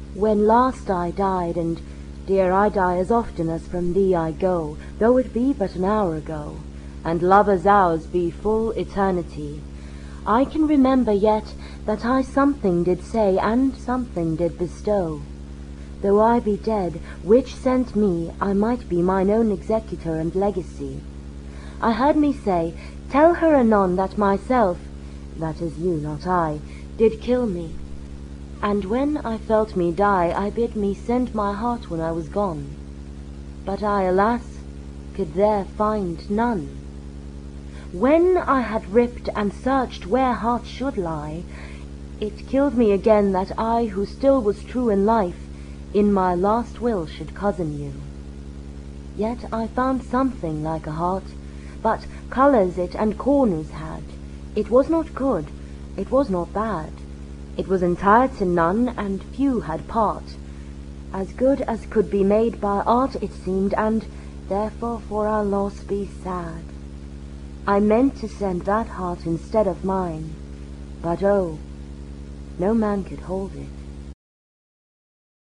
When last I died, and, dear, I die as often as from thee I go, though it be but an hour ago, and lovers' hours be full eternity, I can remember yet that I something did say, and something did bestow. Though I be dead, which sent me, I might be mine own executor and legacy. I heard me say, tell her anon that myself, that is you, not I, did kill me. And when I felt me die, I bid me send my heart when I was gone. But I, alas, could there find none. When I had ripped and searched where heart should lie, it killed me again that I, who still was true in life, in my last will should cozen you. Yet I found something like a heart, but colours it and corners had. It was not good, it was not bad. It was entire to none, and few had part. As good as could be made by art it seemed, and therefore for our loss be sad. I meant to send that heart instead of mine, but oh, no man could hold it.